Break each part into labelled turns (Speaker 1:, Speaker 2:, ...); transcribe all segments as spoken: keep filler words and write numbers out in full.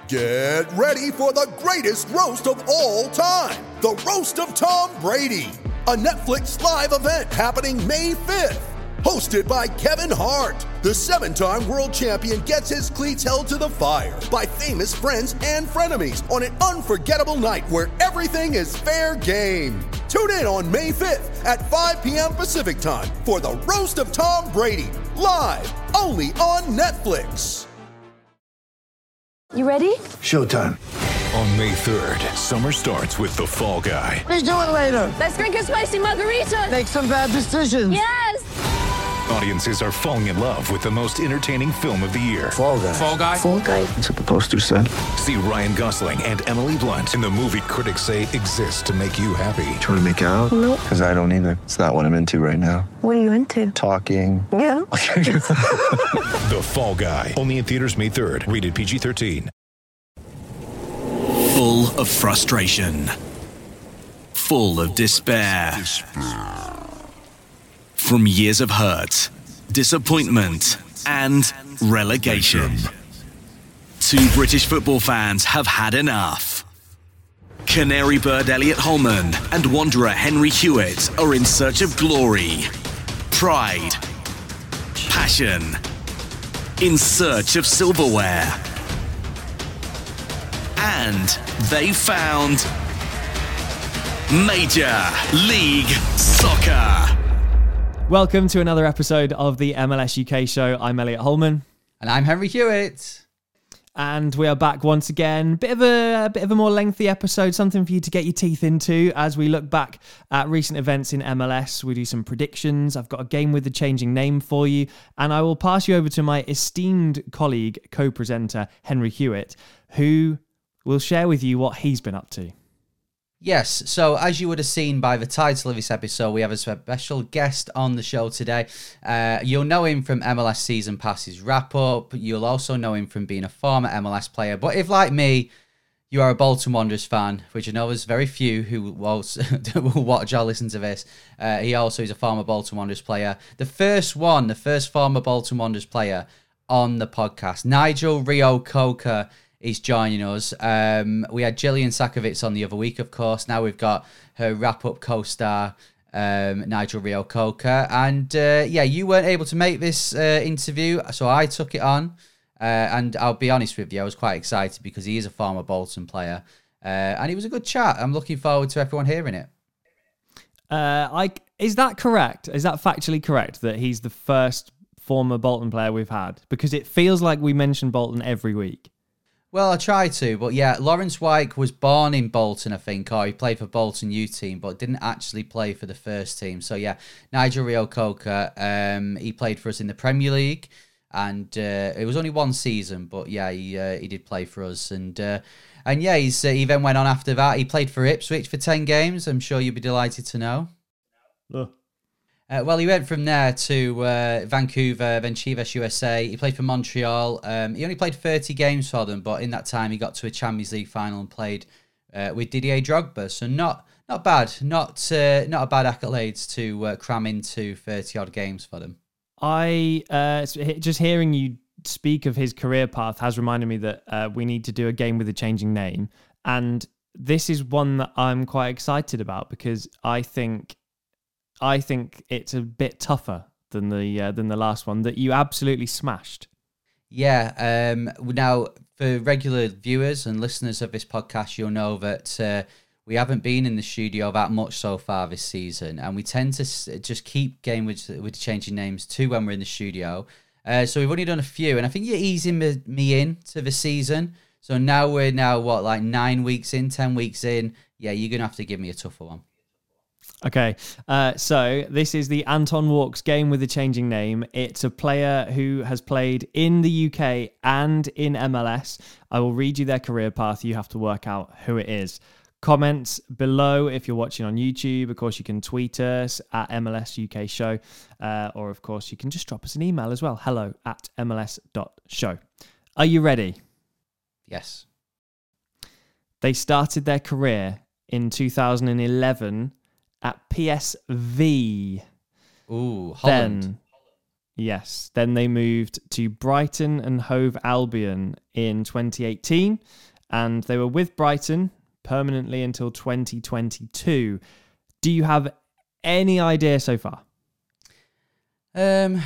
Speaker 1: Get ready for the greatest roast of all time, the Roast of Tom Brady, a Netflix live event happening May fifth. Hosted by Kevin Hart, the seven-time world champion gets his cleats held to the fire by famous friends and frenemies on an unforgettable night where everything is fair game. Tune in on May fifth at five p.m. Pacific time for the Roast of Tom Brady, live only on Netflix.
Speaker 2: You ready?
Speaker 3: Showtime.
Speaker 4: On May third, summer starts with The Fall Guy.
Speaker 3: Let's do it later.
Speaker 2: Let's drink a spicy margarita.
Speaker 3: Make some bad decisions.
Speaker 2: Yes!
Speaker 4: Audiences are falling in love with the most entertaining film of the year.
Speaker 3: Fall Guy.
Speaker 5: Fall Guy?
Speaker 2: Fall Guy.
Speaker 3: That's what the poster said.
Speaker 4: See Ryan Gosling and Emily Blunt in the movie critics say exists to make you happy.
Speaker 3: Trying to make it out?
Speaker 2: Nope.
Speaker 3: Because I don't either. It's not what I'm into right now.
Speaker 2: What are you into?
Speaker 3: Talking.
Speaker 2: Yeah.
Speaker 4: The Fall Guy. Only in theaters May third. Rated P G thirteen.
Speaker 6: Full of frustration. Full of despair. From years of hurt, disappointment, and relegation. Two British football fans have had enough. Canary bird Elliot Holman and Wanderer Henry Hewitt are in search of glory, pride, passion, in search of silverware. And they found Major League Soccer.
Speaker 7: Welcome to another episode of the M L S U K show. I'm Elliot Holman.
Speaker 5: And I'm Henry Hewitt.
Speaker 7: And we are back once again. Bit of a, a bit of a more lengthy episode, something for you to get your teeth into as we look back at recent events in M L S. We do some predictions. I've got a game with the changing name for you. And I will pass you over to my esteemed colleague, co-presenter, Henry Hewitt, who will share with you what he's been up to.
Speaker 5: Yes, so as you would have seen by the title of this episode, we have a special guest on the show today. Uh, you'll know him from M L S Season Pass's wrap-up. You'll also know him from being a former M L S player. But if, like me, you are a Bolton Wanderers fan, which I know there's very few who will watch or listen to this, uh, he also is a former Bolton Wanderers player. The first one, the first former Bolton Wanderers player on the podcast, Nigel Reo-Coker, is joining us. Um, we had Gillian Sakovic on the other week, of course. Now we've got her wrap-up co-star, um, Nigel Reo-Coker. And uh, yeah, you weren't able to make this uh, interview, so I took it on. Uh, and I'll be honest with you, I was quite excited because he is a former Bolton player. Uh, and it was a good chat. I'm looking forward to everyone hearing it.
Speaker 7: Uh, I, is that correct? Is that factually correct that he's the first former Bolton player we've had? Because it feels like we mention Bolton every week.
Speaker 5: Well, I try to, but yeah, Lawrence Wyke was born in Bolton, I think, or he played for Bolton U team, but didn't actually play for the first team. So yeah, Nigel Reo-Coker, um, he played for us in the Premier League, and uh, it was only one season, but yeah, he uh, he did play for us, and uh, and yeah, he's uh, he then went on after that. He played for Ipswich for ten games. I'm sure you'd be delighted to know.
Speaker 7: Oh.
Speaker 5: Uh, well, he went from there to uh, Vancouver, then Chivas U S A. He played for Montreal. Um, he only played thirty games for them, but in that time he got to a Champions League final and played uh, with Didier Drogba. So not not bad, not uh, not a bad accolades to uh, cram into thirty odd games for them.
Speaker 7: I uh, just hearing you speak of his career path has reminded me that uh, we need to do a game with a changing name, and this is one that I'm quite excited about because I think. I think it's a bit tougher than the uh, than the last one that you absolutely smashed.
Speaker 5: Yeah. Um, now, for regular viewers and listeners of this podcast, you'll know that uh, we haven't been in the studio that much so far this season, and we tend to s- just keep game with with changing names too when we're in the studio. Uh, so we've only done a few, and I think you're easing me, me in to the season. So now we're now what like nine weeks in, ten weeks in. Yeah, you're gonna have to give me a tougher one.
Speaker 7: Okay, uh, so this is the Anton Walks game with a changing name. It's a player who has played in the U K and in M L S. I will read you their career path. You have to work out who it is. Comments below if you're watching on YouTube. Of course, you can tweet us at M L S U K show. Uh, or, of course, you can just drop us an email as well. Hello at M L S dot show. Are you ready?
Speaker 5: Yes.
Speaker 7: They started their career in two thousand eleven at P S V.
Speaker 5: Ooh, Holland.
Speaker 7: Then, Yes. Then they moved to Brighton and Hove Albion in twenty eighteen, and they were with Brighton permanently until twenty twenty-two. Do you have any idea so far?
Speaker 5: Um,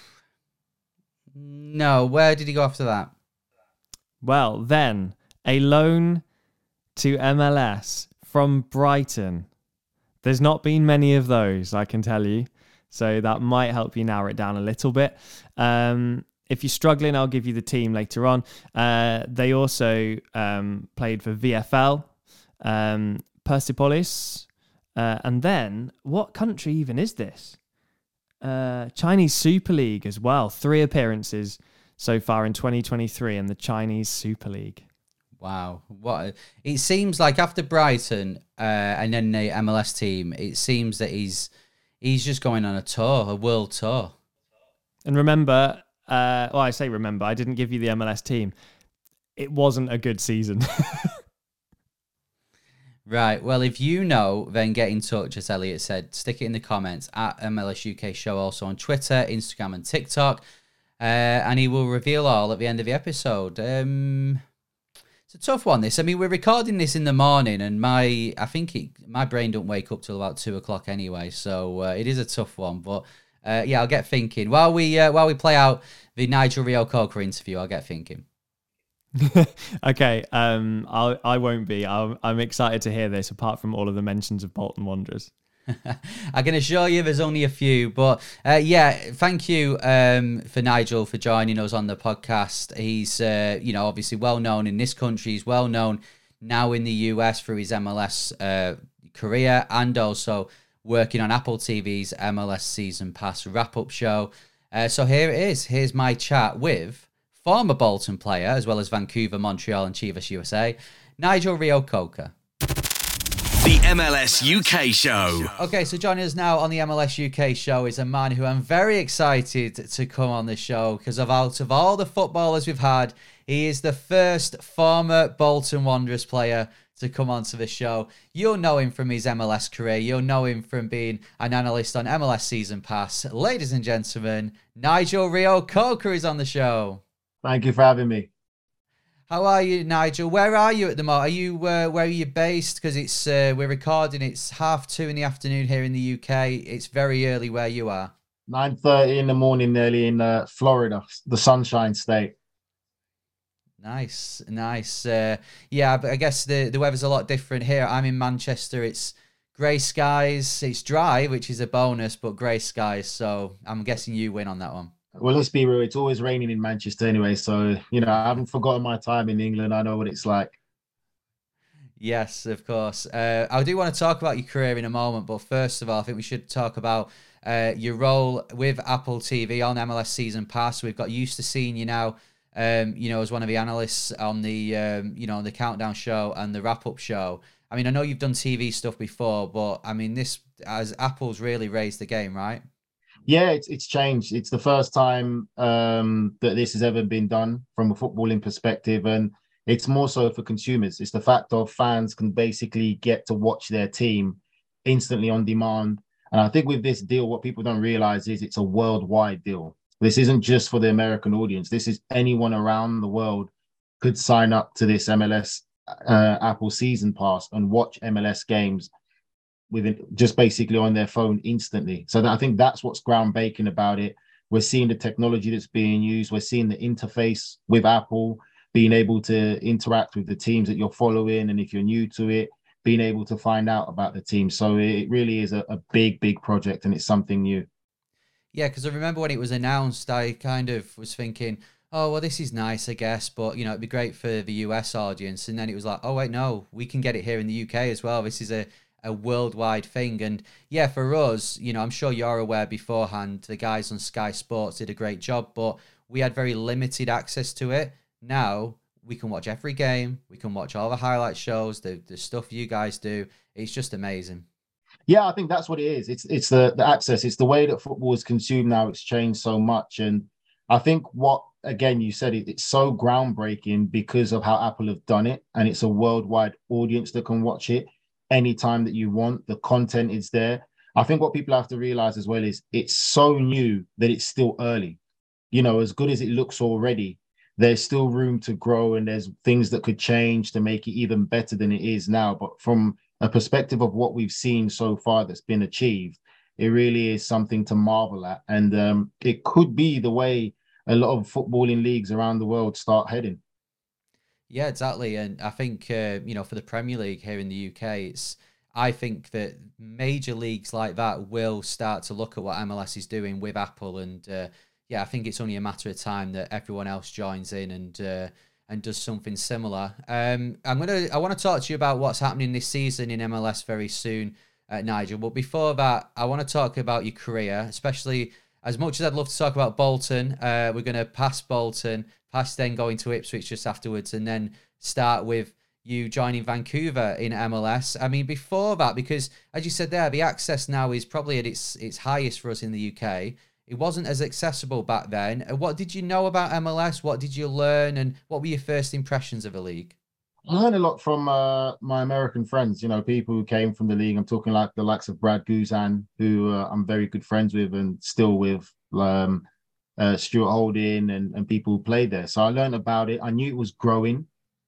Speaker 5: no. Where did he go after that?
Speaker 7: Well, then a loan to M L S from Brighton. There's not been many of those, I can tell you. So that might help you narrow it down a little bit. Um, if you're struggling, I'll give you the team later on. Uh, they also um, played for V F L, um, Persepolis, uh, and then what country even is this? Uh, Chinese Super League as well. Three appearances so far in twenty twenty-three in the Chinese Super League.
Speaker 5: Wow. What it seems like after Brighton uh, and then the M L S team, it seems that he's he's just going on a tour, a world tour.
Speaker 7: And remember, uh, well, I say remember, I didn't give you the M L S team. It wasn't a good season.
Speaker 5: Right. Well, if you know, then get in touch, as Elliot said. Stick it in the comments at M L S U K Show, also on Twitter, Instagram, and TikTok. Uh, and he will reveal all at the end of the episode. Um, it's a tough one, this. I mean, we're recording this in the morning, and my I think it, my brain don't wake up till about two o'clock anyway. So uh, it is a tough one. But uh, yeah, I'll get thinking while we uh, while we play out the Nigel Reo-Coker interview. I'll get thinking.
Speaker 7: Okay, um, I I won't be. I'm, I'm excited to hear this. Apart from all of the mentions of Bolton Wanderers,
Speaker 5: I can assure you, there's only a few. But uh, yeah, thank you um, for Nigel for joining us on the podcast. He's uh, you know obviously well known in this country. He's well known now in the U S through his M L S uh, career, and also working on Apple T V's M L S Season Pass wrap up show. Uh, so here it is. Here's my chat with former Bolton player, as well as Vancouver, Montreal, and Chivas U S A, Nigel Reo-Coker.
Speaker 6: The M L S U K Show.
Speaker 5: Okay, so joining us now on the M L S U K Show is a man who I'm very excited to come on the show because of out of all the footballers we've had, he is the first former Bolton Wanderers player to come onto the show. You'll know him from his M L S career. You'll know him from being an analyst on M L S Season Pass. Ladies and gentlemen, Nigel Reo-Coker is on the show.
Speaker 8: Thank you for having me.
Speaker 5: How are you, Nigel? Where are you at the moment? Are you uh, where are you based? Because it's uh, we're recording. It's half two in the afternoon here in the U K. It's very early where you are.
Speaker 8: nine thirty in the morning, nearly in uh, Florida, the Sunshine State.
Speaker 5: Nice, nice. Uh, yeah, but I guess the the weather's a lot different here. I'm in Manchester. It's grey skies. It's dry, which is a bonus, but grey skies. So I'm guessing you win on that one.
Speaker 8: Well, let's be real. It's always raining in Manchester anyway. So, you know, I haven't forgotten my time in England. I know what it's like.
Speaker 5: Yes, of course. Uh, I do want to talk about your career in a moment. But first of all, I think we should talk about uh, your role with Apple T V on M L S Season Pass. We've got used to seeing you now, um, you know, as one of the analysts on the, um, you know, the Countdown show and the wrap-up show. I mean, I know you've done T V stuff before, but I mean, this, as Apple's really raised the game, right?
Speaker 8: Yeah, it's it's changed. It's the first time um, that this has ever been done from a footballing perspective, and it's more so for consumers. It's the fact of fans can basically get to watch their team instantly on demand. And I think with this deal, what people don't realize is it's a worldwide deal. This isn't just for the American audience. This is anyone around the world could sign up to this M L S uh, Apple Season Pass and watch M L S games with just basically on their phone instantly. So that, I think that's what's groundbreaking about it. We're seeing the technology that's being used. We're seeing the interface with Apple, being able to interact with the teams that you're following. And if you're new to it, being able to find out about the team. So it really is a, a big, big project, and it's something new.
Speaker 5: Yeah, because I remember when it was announced, I kind of was thinking, oh, well, this is nice, I guess, but, you know, it'd be great for the U S audience. And then it was like, oh, wait, no, we can get it here in the U K as well. This is a a worldwide thing. And yeah, for us, you know, I'm sure you're aware beforehand, the guys on Sky Sports did a great job, but we had very limited access to it. Now we can watch every game. We can watch all the highlight shows, the, the stuff you guys do. It's just amazing.
Speaker 8: Yeah, I think that's what it is. It's it's the, the access. It's the way that football is consumed now. It's changed so much. And I think what, again, you said it, it's so groundbreaking because of how Apple have done it. And it's a worldwide audience that can watch it anytime that you want. The content is there. I think what people have to realize as well is it's so new that it's still early. You know, as good as it looks already, there's still room to grow and there's things that could change to make it even better than it is now. But from a perspective of what we've seen so far that's been achieved, it really is something to marvel at. And um, it could be the way a lot of footballing leagues around the world start heading.
Speaker 5: Yeah, exactly. And I think, uh, you know, for the Premier League here in the U K, it's, I think that major leagues like that will start to look at what M L S is doing with Apple. And uh, yeah, I think it's only a matter of time that everyone else joins in and uh, and does something similar. Um, I'm gonna, I want to talk to you about what's happening this season in M L S very soon, uh, Nigel. But before that, I want to talk about your career, especially as much as I'd love to talk about Bolton. Uh, we're going to pass Bolton, pass then going to Ipswich just afterwards, and then start with you joining Vancouver in M L S. I mean, before that, because as you said there, the access now is probably at its its highest for us in the U K. It wasn't as accessible back then. What did you know about M L S? What did you learn? And what were your first impressions of the league?
Speaker 8: I learned a lot from uh, my American friends, you know, people who came from the league. I'm talking like the likes of Brad Guzan, who uh, I'm very good friends with and still with, um, uh, Stuart Holding and, and people who played there. So I learned about it. I knew it was growing.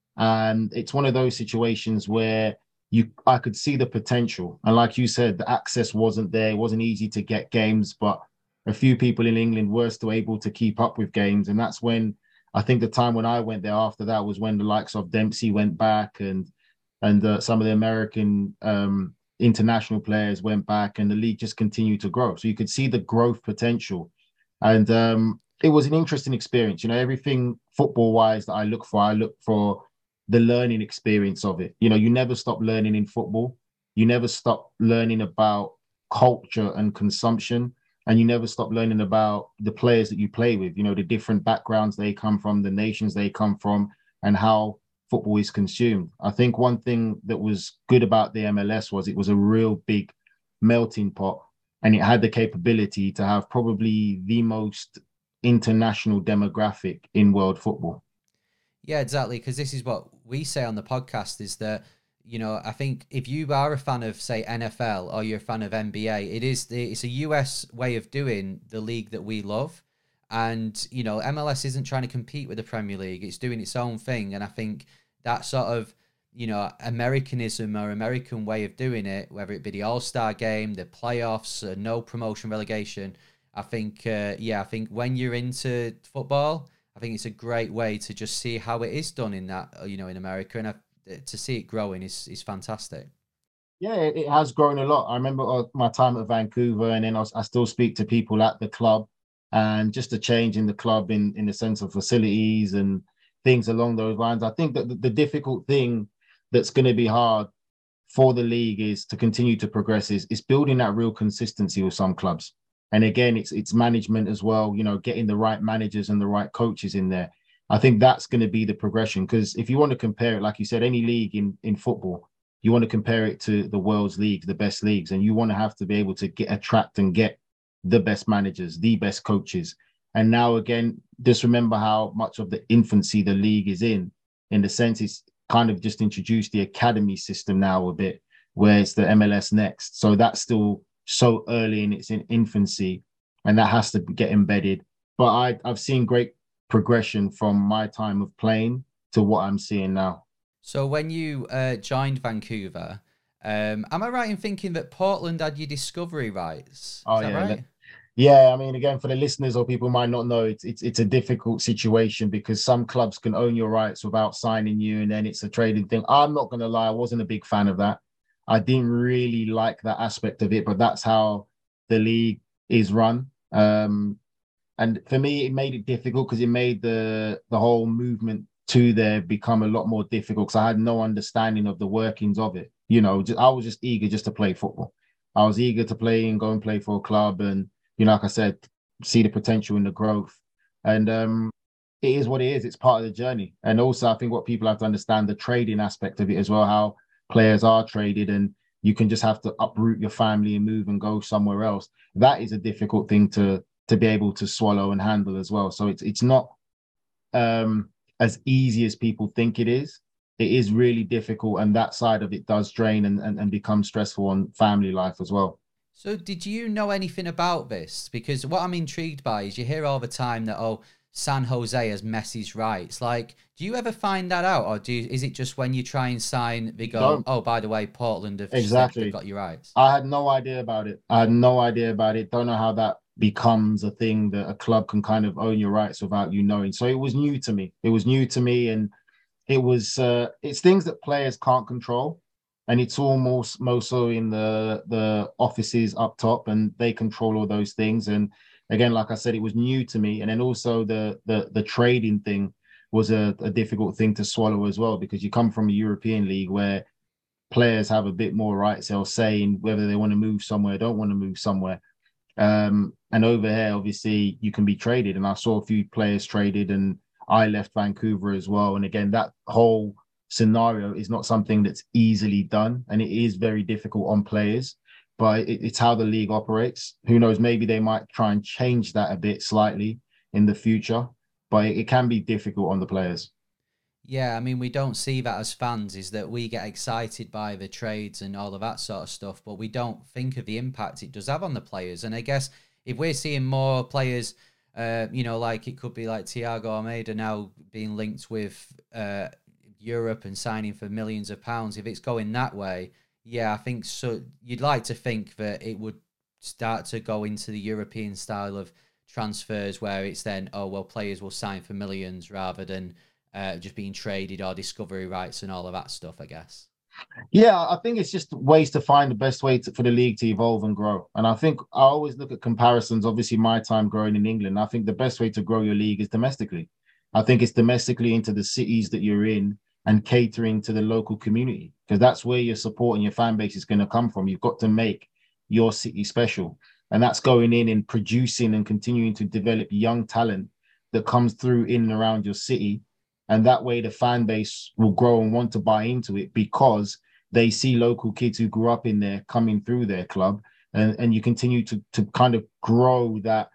Speaker 8: And it's one of those situations where you, I could see the potential. And like you said, the access wasn't there. It wasn't easy to get games, but a few people in England were still able to keep up with games. And that's when, I think the time when I went there after that was when the likes of Dempsey went back and and uh, some of the American um, international players went back and the league just continued to grow. So you could see the growth potential. And um, it was an interesting experience. You know, everything football-wise that I look for, I look for the learning experience of it. You know, you never stop learning in football. You never stop learning about culture and consumption. And you never stop learning about the players that you play with, you know, the different backgrounds they come from, the nations they come from, and how football is consumed. I think one thing that was good about the M L S was it was a real big melting pot, and it had the capability to have probably the most international demographic in world football.
Speaker 5: Yeah, exactly. Because this is what we say on the podcast is that, you know, I think if you are a fan of, say, N F L or you're a fan of N B A, it is the, it's a U S way of doing the league that we love. And, you know, M L S isn't trying to compete with the Premier League. It's doing its own thing. And I think that sort of, you know, Americanism or American way of doing it, whether it be the All-Star game, the playoffs, uh, no promotion relegation, I think, uh, yeah, I think when you're into football, I think it's a great way to just see how it is done in that, you know, in America. And I to see it growing is is fantastic.
Speaker 8: Yeah, it has grown a lot. I remember my time at Vancouver, and then I, was, I still speak to people at the club, and just a change in the club in, in the sense of facilities and things along those lines. I think that the, the difficult thing that's going to be hard for the league is to continue to progress is, is building that real consistency with some clubs. And again, it's it's management as well, you know, getting the right managers and the right coaches in there. I think that's going to be the progression, because if you want to compare it, like you said, any league in, in football, you want to compare it to the world's leagues, the best leagues, and you want to have to be able to get attract and get the best managers, the best coaches. And now, again, just remember how much of the infancy the league is in, in the sense it's kind of just introduced the academy system now a bit, where it's the M L S Next. So that's still so early in its in infancy, and that has to get embedded. But I, I've seen great progression from my time of playing to what I'm seeing now.
Speaker 5: So when you uh, joined Vancouver, um, am I right in thinking that Portland had your discovery rights? Is
Speaker 8: oh
Speaker 5: that
Speaker 8: yeah,
Speaker 5: right?
Speaker 8: yeah. I mean, again, for the listeners or people who might not know, it's it's it's a difficult situation because some clubs can own your rights without signing you, and then it's a trading thing. I'm not going to lie, I wasn't a big fan of that. I didn't really like that aspect of it, but that's how the league is run. Um, And for me, it made it difficult because it made the the whole movement to there become a lot more difficult because I had no understanding of the workings of it. You know, just, I was just eager just to play football. I was eager to play and go and play for a club and, you know, like I said, see the potential in the growth. And um, it is what it is. It's part of the journey. And also, I think what people have to understand, the trading aspect of it as well, how players are traded and you can just have to uproot your family and move and go somewhere else. That is a difficult thing to to be able to swallow and handle as well. So it's it's not um, as easy as people think it is. It is really difficult, and that side of it does drain and, and, and become stressful on family life as well.
Speaker 5: So did you know anything about this? Because what I'm intrigued by is you hear all the time that, oh, San Jose has Messi's rights. Like, do you ever find that out? Or do you, is it just when you try and sign, they go,
Speaker 8: Don't.
Speaker 5: oh, by the way, Portland have
Speaker 8: Exactly.
Speaker 5: said they've got your rights?
Speaker 8: I had no idea about it. I had no idea about it. Don't know how that becomes a thing that a club can kind of own your rights without you knowing. So it was new to me. It was new to me. And it was, uh, it's things that players can't control. And it's almost most so in the the offices up top, and they control all those things. And again, like I said, it was new to me. And then also the the the trading thing was a, a difficult thing to swallow as well, because you come from a European league where players have a bit more rights, they'll say, in whether they want to move somewhere, don't want to move somewhere. Um, and over here, obviously, you can be traded. And I saw a few players traded, and I left Vancouver as well. And again, that whole scenario is not something that's easily done, and it is very difficult on players, but it, it's how the league operates. Who knows, maybe they might try and change that a bit slightly in the future, but it, it can be difficult on the players.
Speaker 5: Yeah, I mean, we don't see that as fans, is that we get excited by the trades and all of that sort of stuff, but we don't think of the impact it does have on the players. And I guess if we're seeing more players, uh, you know, like it could be like Thiago Almeida now being linked with uh, Europe and signing for millions of pounds, if it's going that way, yeah, I think so. You'd like to think that it would start to go into the European style of transfers, where it's then, oh, well, players will sign for millions rather than uh, just being traded or discovery rights and all of that stuff, I guess.
Speaker 8: Yeah, I think it's just ways to find the best way to, for the league to evolve and grow. And I think I always look at comparisons. Obviously, my time growing in England, I think the best way to grow your league is domestically. I think it's domestically into the cities that you're in, and catering to the local community, because that's where your support and your fan base is going to come from. You've got to make your city special. And that's going in and producing and continuing to develop young talent that comes through in and around your city. And that way the fan base will grow and want to buy into it, because they see local kids who grew up in there coming through their club. And, and you continue to, to kind of grow that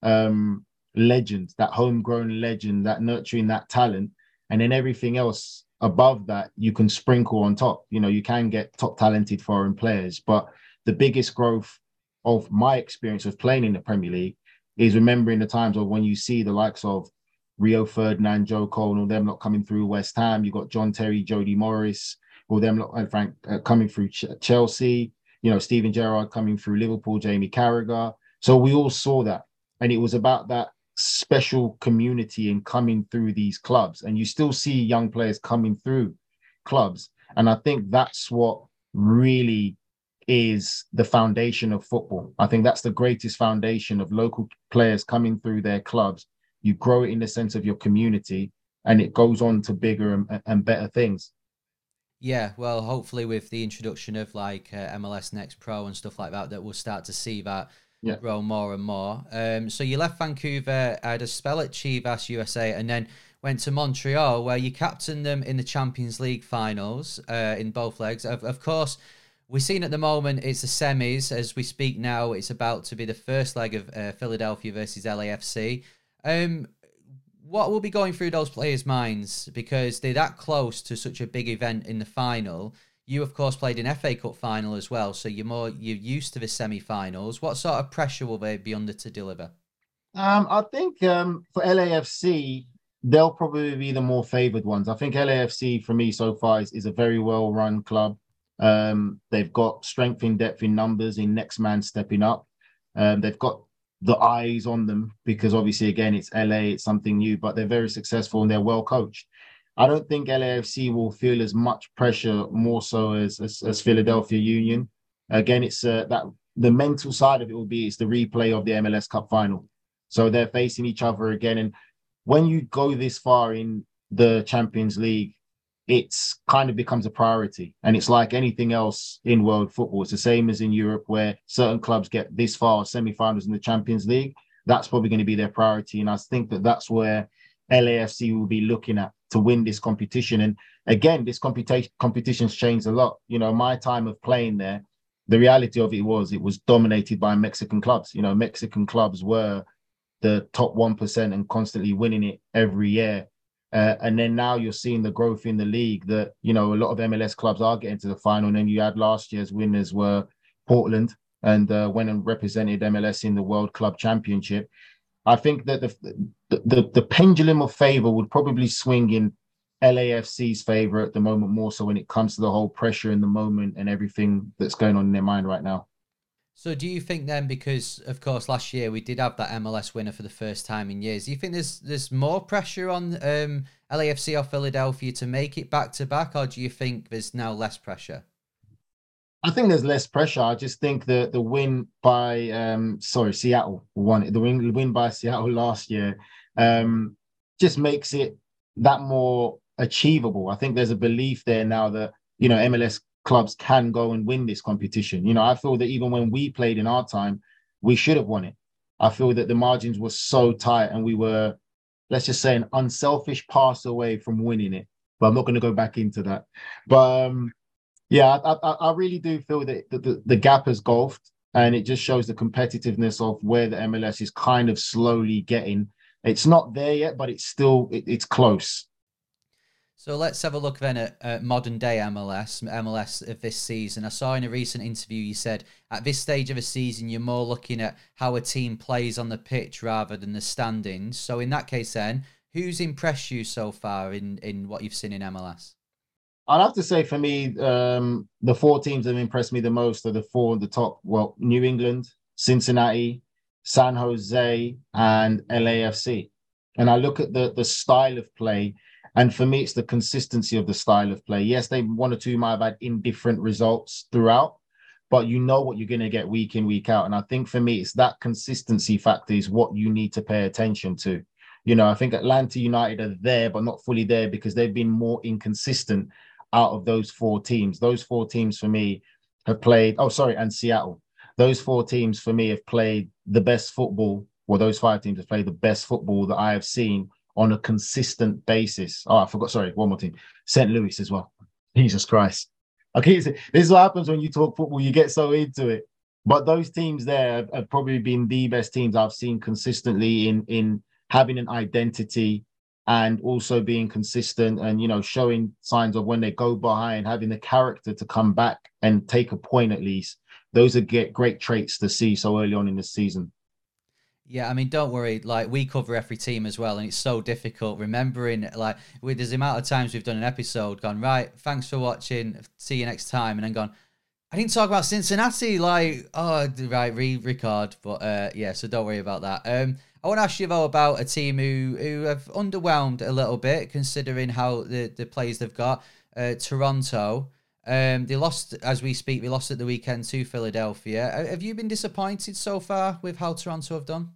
Speaker 8: um, legend, that homegrown legend, that nurturing that talent. And then everything else above that, you can sprinkle on top. You know, you can get top talented foreign players, but the biggest growth of my experience of playing in the Premier League is remembering the times of when you see the likes of Rio Ferdinand, Joe Cole, and all them not coming through West Ham. You got John Terry, Jody Morris, all them lot, and Frank uh, coming through Ch- Chelsea. You know, Steven Gerrard coming through Liverpool, Jamie Carragher. So we all saw that, and it was about that special community and coming through these clubs. And you still see young players coming through clubs, and I think that's what really is the foundation of football. I think that's the greatest foundation of local players coming through their clubs. You grow it in the sense of your community, and it goes on to bigger and, and better things.
Speaker 5: Yeah, well, hopefully with the introduction of like uh, M L S Next Pro and stuff like that, that we'll start to see that yeah. grow more and more. Um, so you left Vancouver, had a spell at Chivas U S A, and then went to Montreal, where you captained them in the Champions League finals uh, in both legs. Of, of course, we're seeing at the moment it's the semis. As we speak now, it's about to be the first leg of uh, Philadelphia versus L A F C. Um, what will be going through those players' minds, because they're that close to such a big event in the final? You, of course, played an F A Cup final as well, so you're more you're used to the semi-finals. What sort of pressure will they be under to deliver?
Speaker 8: Um, I think um, for L A F C, they'll probably be the more favoured ones. I think L A F C, for me so far, is, is a very well-run club. Um, they've got strength in depth in numbers, in next man stepping up. Um, they've got the eyes on them, because obviously, again, it's L A, it's something new, but they're very successful and they're well coached. I don't think L A F C will feel as much pressure, more so as as, as Philadelphia Union. Again, it's uh, that the mental side of it will be it's the replay of the M L S Cup final. So they're facing each other again. And when you go this far in the Champions League, it's kind of becomes a priority. And it's like anything else in world football. It's the same as in Europe, where certain clubs get this far, semi-finals in the Champions League. That's probably going to be their priority. And I think that that's where L A F C will be looking at to win this competition. And again, this competition competition's changed a lot. You know, my time of playing there, the reality of it was it was dominated by Mexican clubs. You know, Mexican clubs were the top one percent and constantly winning it every year. Uh, and then now you're seeing the growth in the league that, you know, a lot of M L S clubs are getting to the final. And then you had last year's winners were Portland, and uh, went and represented M L S in the World Club Championship. I think that the the, the, the pendulum of favor would probably swing in L A F C's favor at the moment, more so when it comes to the whole pressure in the moment and everything that's going on in their mind right now.
Speaker 5: So do you think then, because of course last year we did have that M L S winner for the first time in years, do you think there's there's more pressure on um, L A F C or Philadelphia to make it back to back, or do you think there's now less pressure?
Speaker 8: I think there's less pressure. I just think the the win by um sorry Seattle won the win the win by Seattle last year um just makes it that more achievable. I think there's a belief there now that, you know, M L S clubs can go and win this competition. You know, I feel that even when we played in our time, we should have won it. I feel that the margins were so tight and we were, let's just say, an unselfish pass away from winning it. But I'm not going to go back into that. But um, yeah, I, I, I really do feel that the, the, the gap has golfed, and it just shows the competitiveness of where the M L S is kind of slowly getting. It's not there yet, but it's still, it, it's close.
Speaker 5: So let's have a look then at uh, modern day M L S, M L S of this season. I saw in a recent interview you said at this stage of a season, you're more looking at how a team plays on the pitch rather than the standings. So in that case then, who's impressed you so far in, in what you've seen in M L S?
Speaker 8: I'd have to say for me, um, the four teams that have impressed me the most are the four at the top. Well, New England, Cincinnati, San Jose, and L A F C. And I look at the the style of play, and for me, it's the consistency of the style of play. Yes, they one or two might have had indifferent results throughout, but you know what you're going to get week in, week out. And I think for me, it's that consistency factor is what you need to pay attention to. You know, I think Atlanta United are there, but not fully there because they've been more inconsistent out of those four teams. Those four teams for me have played, oh, sorry, and Seattle. Those four teams for me have played the best football, or those five teams have played the best football that I have seen on a consistent basis. Oh, I forgot. Sorry, one more team. Saint Louis as well. Jesus Christ. Okay, this is what happens when you talk football. You get so into it. But those teams there have, have probably been the best teams I've seen consistently in, in having an identity and also being consistent and, you know, showing signs of when they go behind, having the character to come back and take a point at least. Those are get great traits to see so early on in the season.
Speaker 5: Yeah, I mean, don't worry. Like, we cover every team as well, and it's so difficult remembering. Like, with the amount of times we've done an episode, gone right. Thanks for watching. See you next time, and then gone. I didn't talk about Cincinnati. Like, oh, right, re-record. But uh, yeah, so don't worry about that. Um, I want to ask you though about a team who who have underwhelmed a little bit, considering how the the players they've got. Uh, Toronto. Um, they lost as we speak. They lost at the weekend to Philadelphia. Have you been disappointed so far with how Toronto have done?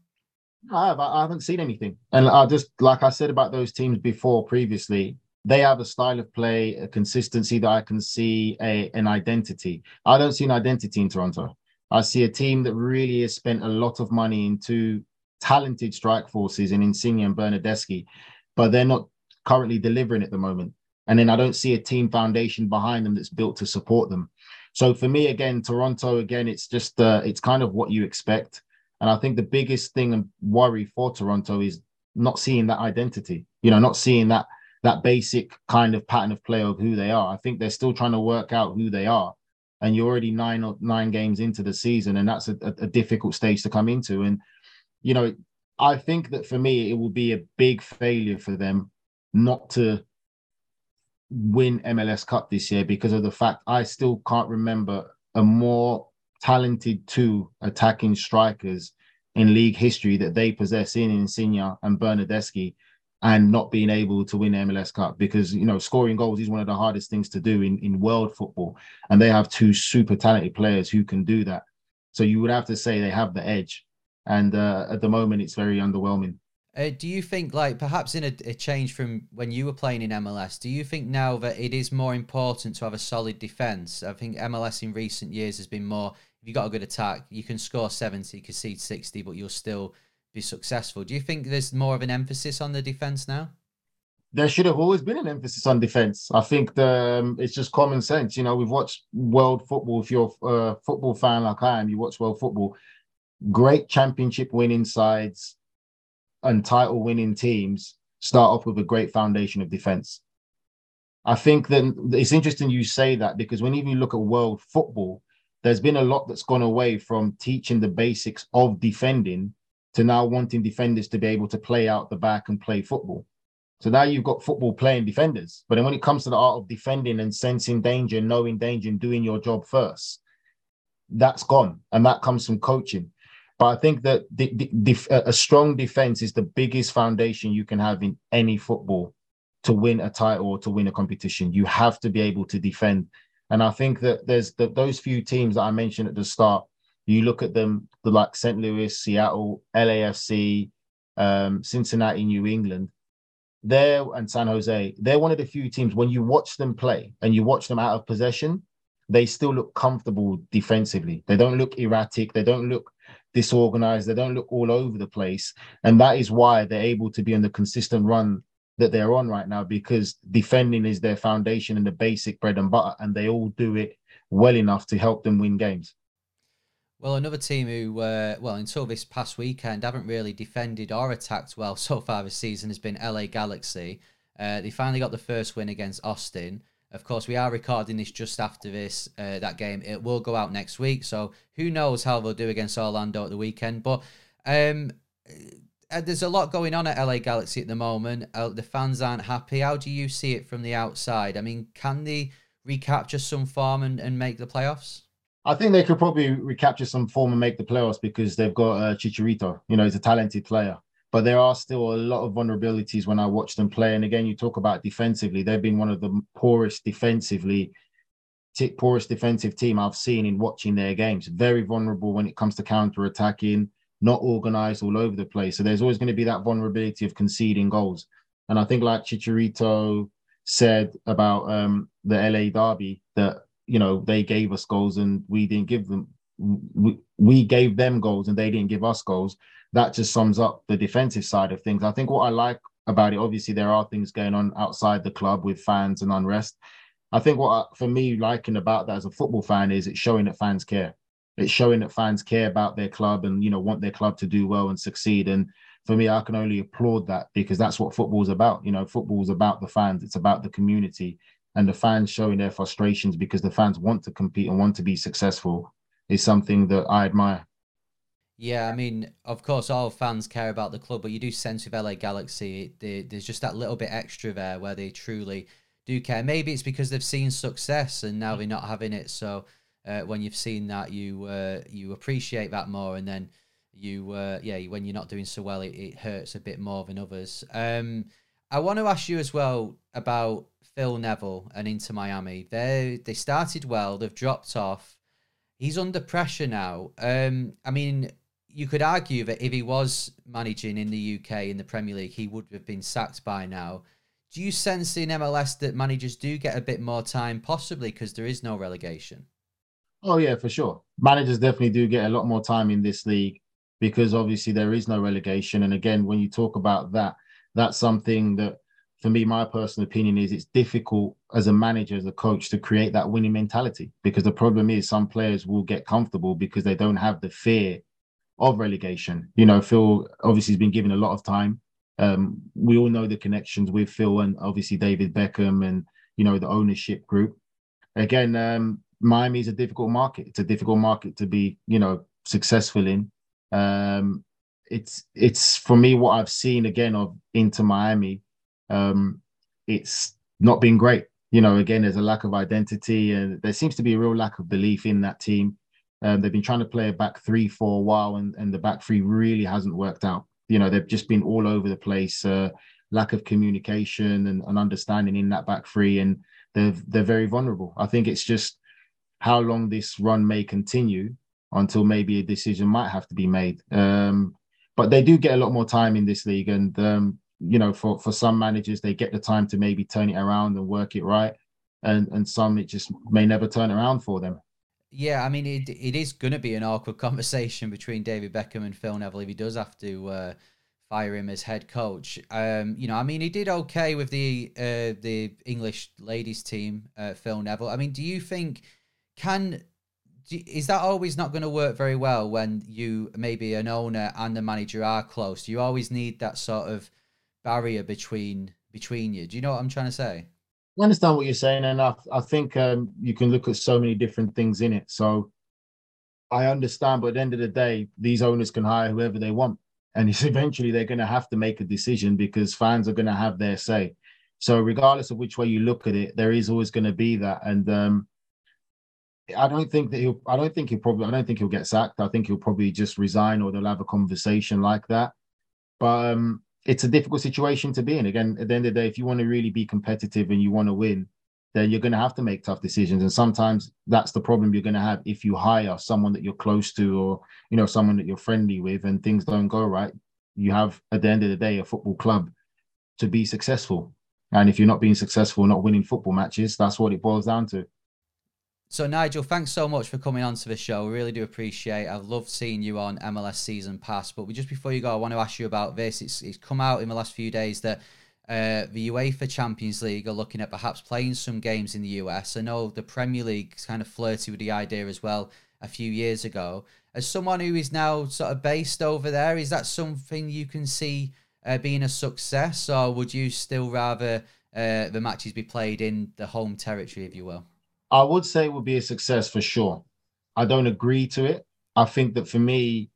Speaker 8: I have. I haven't seen anything. And I just, like I said about those teams before previously, they have a style of play, a consistency that I can see, a an identity. I don't see an identity in Toronto. I see a team that really has spent a lot of money into talented strike forces in Insigne and Bernardeschi, but they're not currently delivering at the moment. And then I don't see a team foundation behind them that's built to support them. So for me, again, Toronto, again, it's just, uh, it's kind of what you expect. And I think the biggest thing and worry for Toronto is not seeing that identity, you know, not seeing that that basic kind of pattern of play of who they are. I think they're still trying to work out who they are. And you're already nine or nine games into the season, and that's a, a, a difficult stage to come into. And, you know, I think that for me, it will be a big failure for them not to win M L S Cup this year because of the fact I still can't remember a more talented two attacking strikers in league history that they possess in Insigne and Bernardeschi, and not being able to win the M L S Cup because, you know, scoring goals is one of the hardest things to do in, in world football. And they have two super talented players who can do that. So you would have to say they have the edge. And uh, at the moment, it's very underwhelming.
Speaker 5: Uh, do you think, like, perhaps in a, a change from when you were playing in M L S, do you think now that it is more important to have a solid defence? I think M L S in recent years has been more, if you've got a good attack, you can score seventy, concede sixty, but you'll still be successful. Do you think there's more of an emphasis on the defence now?
Speaker 8: There should have always been an emphasis on defence. I think the, um, it's just common sense. You know, we've watched world football. If you're a football fan like I am, you watch world football. Great championship winning sides and title winning teams start off with a great foundation of defense. I think that it's interesting you say that because when you look at world football, there's been a lot that's gone away from teaching the basics of defending to now wanting defenders to be able to play out the back and play football. So now you've got football playing defenders. But then when it comes to the art of defending and sensing danger, knowing danger and doing your job first, that's gone. And that comes from coaching. But I think that the, the, the, a strong defense is the biggest foundation you can have in any football to win a title or to win a competition. You have to be able to defend. And I think that there's the, those few teams that I mentioned at the start, you look at them, the like Saint Louis, Seattle, L A F C, um, Cincinnati, New England, they're, and San Jose, they're one of the few teams, when you watch them play and you watch them out of possession, they still look comfortable defensively. They don't look erratic. They don't look disorganized. They don't look all over the place. And that is why they're able to be on the consistent run that they're on right now, because defending is their foundation and the basic bread and butter, and they all do it well enough to help them win games.
Speaker 5: Well, another team who, uh, well, until this past weekend, haven't really defended or attacked well so far this season has been L A Galaxy. Uh, they finally got the first win against Austin. Of course, we are recording this just after this, uh, that game. It will go out next week, so who knows how they'll do against Orlando at the weekend. But um, uh, there's a lot going on at L A Galaxy at the moment. Uh, the fans aren't happy. How do you see it from the outside? I mean, can they recapture some form and, and make the playoffs?
Speaker 8: I think they could probably recapture some form and make the playoffs because they've got uh, Chicharito. You know, he's a talented player. But there are still a lot of vulnerabilities when I watch them play. And again, you talk about defensively. They've been one of the poorest defensively, t- poorest defensive team I've seen in watching their games. Very vulnerable when it comes to counter-attacking, not organised all over the place. So there's always going to be that vulnerability of conceding goals. And I think like Chicharito said about um, the L A derby, that, you know, they gave us goals and we didn't give them, we, we gave them goals and they didn't give us goals. That just sums up the defensive side of things. I think what I like about it, obviously there are things going on outside the club with fans and unrest. I think what, I, for me, liking about that as a football fan is it's showing that fans care. It's showing that fans care about their club and, you know, want their club to do well and succeed. And for me, I can only applaud that because that's what football is about. You know, football is about the fans. It's about the community, and the fans showing their frustrations because the fans want to compete and want to be successful is something that I admire.
Speaker 5: Yeah, I mean, of course, all fans care about the club, but you do sense with L A Galaxy, they, there's just that little bit extra there where they truly do care. Maybe it's because they've seen success and now they're not having it. So uh, when you've seen that, you uh, you appreciate that more, and then you, uh, yeah, when you're not doing so well, it, it hurts a bit more than others. Um, I want to ask you as well about Phil Neville and Inter Miami. They they started well, they've dropped off. He's under pressure now. Um, I mean, you could argue that if he was managing in the U K in the Premier League, he would have been sacked by now. Do you sense in M L S that managers do get a bit more time, possibly because there is no relegation?
Speaker 8: Oh, yeah, for sure. Managers definitely do get a lot more time in this league because obviously there is no relegation. And again, when you talk about that, that's something that, for me, my personal opinion is it's difficult as a manager, as a coach, to create that winning mentality, because the problem is some players will get comfortable because they don't have the fear of relegation. You know, Phil obviously has been given a lot of time. Um, we all know the connections with Phil and obviously David Beckham and, you know, the ownership group. Again, um, Miami is a difficult market. It's a difficult market to be, you know, successful in. Um, it's, it's for me, what I've seen again of Inter Miami, um, it's not been great. You know, again, there's a lack of identity and there seems to be a real lack of belief in that team. Um, they've been trying to play a back three for a while, and, and the back three really hasn't worked out. You know, they've just been all over the place, uh, lack of communication and, and understanding in that back three, and they're, they're very vulnerable. I think it's just how long this run may continue until maybe a decision might have to be made. Um, but they do get a lot more time in this league, and, um, you know, for, for some managers, they get the time to maybe turn it around and work it right, and, and some it just may never turn around for them.
Speaker 5: Yeah, I mean, it it is going to be an awkward conversation between David Beckham and Phil Neville if he does have to uh, fire him as head coach. Um, you know, I mean, he did okay with the uh, the English ladies team, uh, Phil Neville. I mean, do you think, can, do, is that always not going to work very well when you, maybe an owner and the manager are close? You always need that sort of barrier between between you. Do you know what I'm trying to say?
Speaker 8: I understand what you're saying, and I, I think um, you can look at so many different things in it. So I understand, but at the end of the day, these owners can hire whoever they want. And it's eventually they're going to have to make a decision because fans are going to have their say. So regardless of which way you look at it, there is always going to be that. And um, I don't think that he'll, I don't think he'll probably, I don't think he'll get sacked. I think he'll probably just resign or they'll have a conversation like that. But um, it's a difficult situation to be in. Again, at the end of the day, if you want to really be competitive and you want to win, then you're going to have to make tough decisions. And sometimes that's the problem you're going to have if you hire someone that you're close to or, you know, someone that you're friendly with and things don't go right. You have, at the end of the day, a football club to be successful. And if you're not being successful, not winning football matches, that's what it boils down to.
Speaker 5: So, Nigel, thanks so much for coming on to the show. We really do appreciate it. I've loved seeing you on M L S Season Pass. But just before you go, I want to ask you about this. It's, it's come out in the last few days that Uh, the UEFA Champions League are looking at perhaps playing some games in the U S. I know the Premier League kind of flirted with the idea as well a few years ago. As someone who is now sort of based over there, is that something you can see uh, being a success, or would you still rather uh, the matches be played in the home territory, if you will?
Speaker 8: I would say it would be a success for sure. I don't agree to it. I think that for me,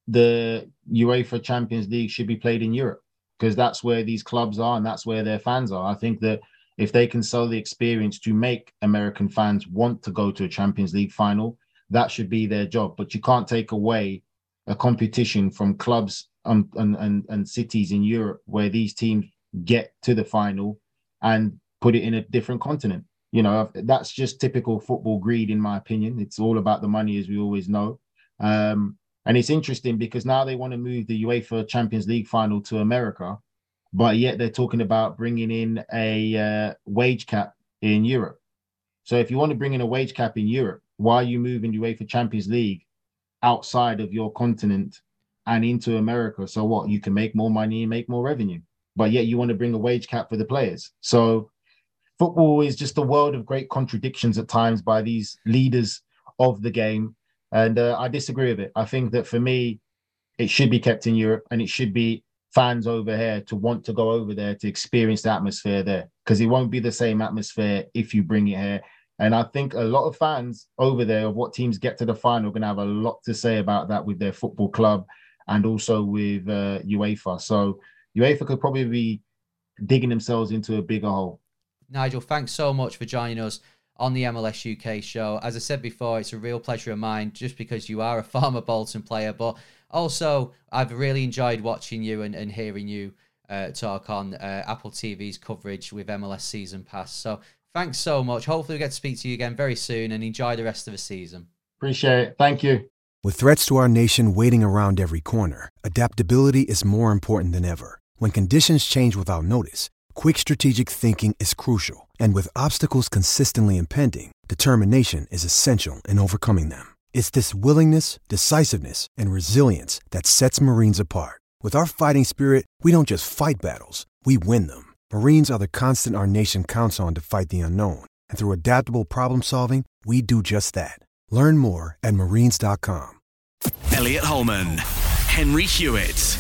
Speaker 8: the UEFA Champions League should be played in Europe, because that's where these clubs are and that's where their fans are. I think that if they can sell the experience to make American fans want to go to a Champions League final, that should be their job. But you can't take away a competition from clubs and, and, and, and cities in Europe where these teams get to the final and put it in a different continent. You know, that's just typical football greed, in my opinion. It's all about the money, as we always know. Um, And it's interesting because now they want to move the UEFA Champions League final to America, but yet they're talking about bringing in a uh, wage cap in Europe. So if you want to bring in a wage cap in Europe, why are you moving the UEFA Champions League outside of your continent and into America? So what? You can make more money and make more revenue, but yet you want to bring a wage cap for the players. So football is just a world of great contradictions at times by these leaders of the game. And uh, I disagree with it. I think that for me, it should be kept in Europe and it should be fans over here to want to go over there to experience the atmosphere there, because it won't be the same atmosphere if you bring it here. And I think a lot of fans over there of what teams get to the final are going to have a lot to say about that with their football club and also with uh, UEFA. So UEFA could probably be digging themselves into a bigger hole.
Speaker 5: Nigel, thanks so much for joining us on the M L S U K show. As I said before, it's a real pleasure of mine just because you are a former Bolton player, but also I've really enjoyed watching you and, and hearing you uh, talk on uh, Apple T V's coverage with M L S Season Pass. So thanks so much. Hopefully we get to speak to you again very soon and enjoy the rest of the season.
Speaker 8: Appreciate it. Thank you.
Speaker 9: With threats to our nation waiting around every corner, adaptability is more important than ever. When conditions change without notice, quick strategic thinking is crucial. And with obstacles consistently impending, determination is essential in overcoming them. It's this willingness, decisiveness, and resilience that sets Marines apart. With our fighting spirit, we don't just fight battles, we win them. Marines are the constant our nation counts on to fight the unknown. And through adaptable problem solving, we do just that. Learn more at marines dot com.
Speaker 6: Elliot Holman, Henry Hewitt.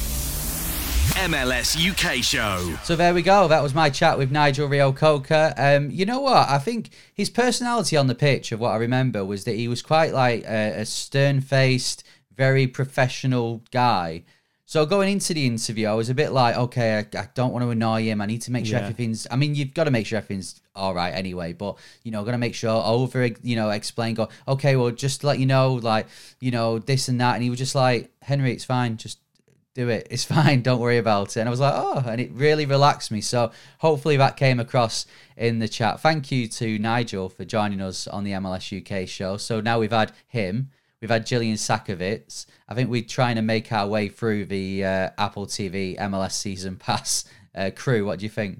Speaker 6: M L S U K show.
Speaker 5: So there we go. That was my chat with Nigel Reo-Coker. Um, you know what? I think his personality on the pitch, of what I remember, was that he was quite like a, a stern-faced, very professional guy. So going into the interview, I was a bit like, okay, I, I don't want to annoy him. I need to make sure yeah. everything's... I mean, you've got to make sure everything's all right anyway, but, you know, got to make sure over, you know, explain, go, okay, well, just to let you know, like, you know, this and that. And he was just like, Henry, it's fine. Just do it. It's fine. Don't worry about it. And I was like, oh, and it really relaxed me. So hopefully that came across in the chat. Thank you to Nigel for joining us on the M L S U K show. So now we've had him. We've had Gillian Sakovic. I think we're trying to make our way through the uh, Apple T V M L S Season Pass uh, crew. What do you think?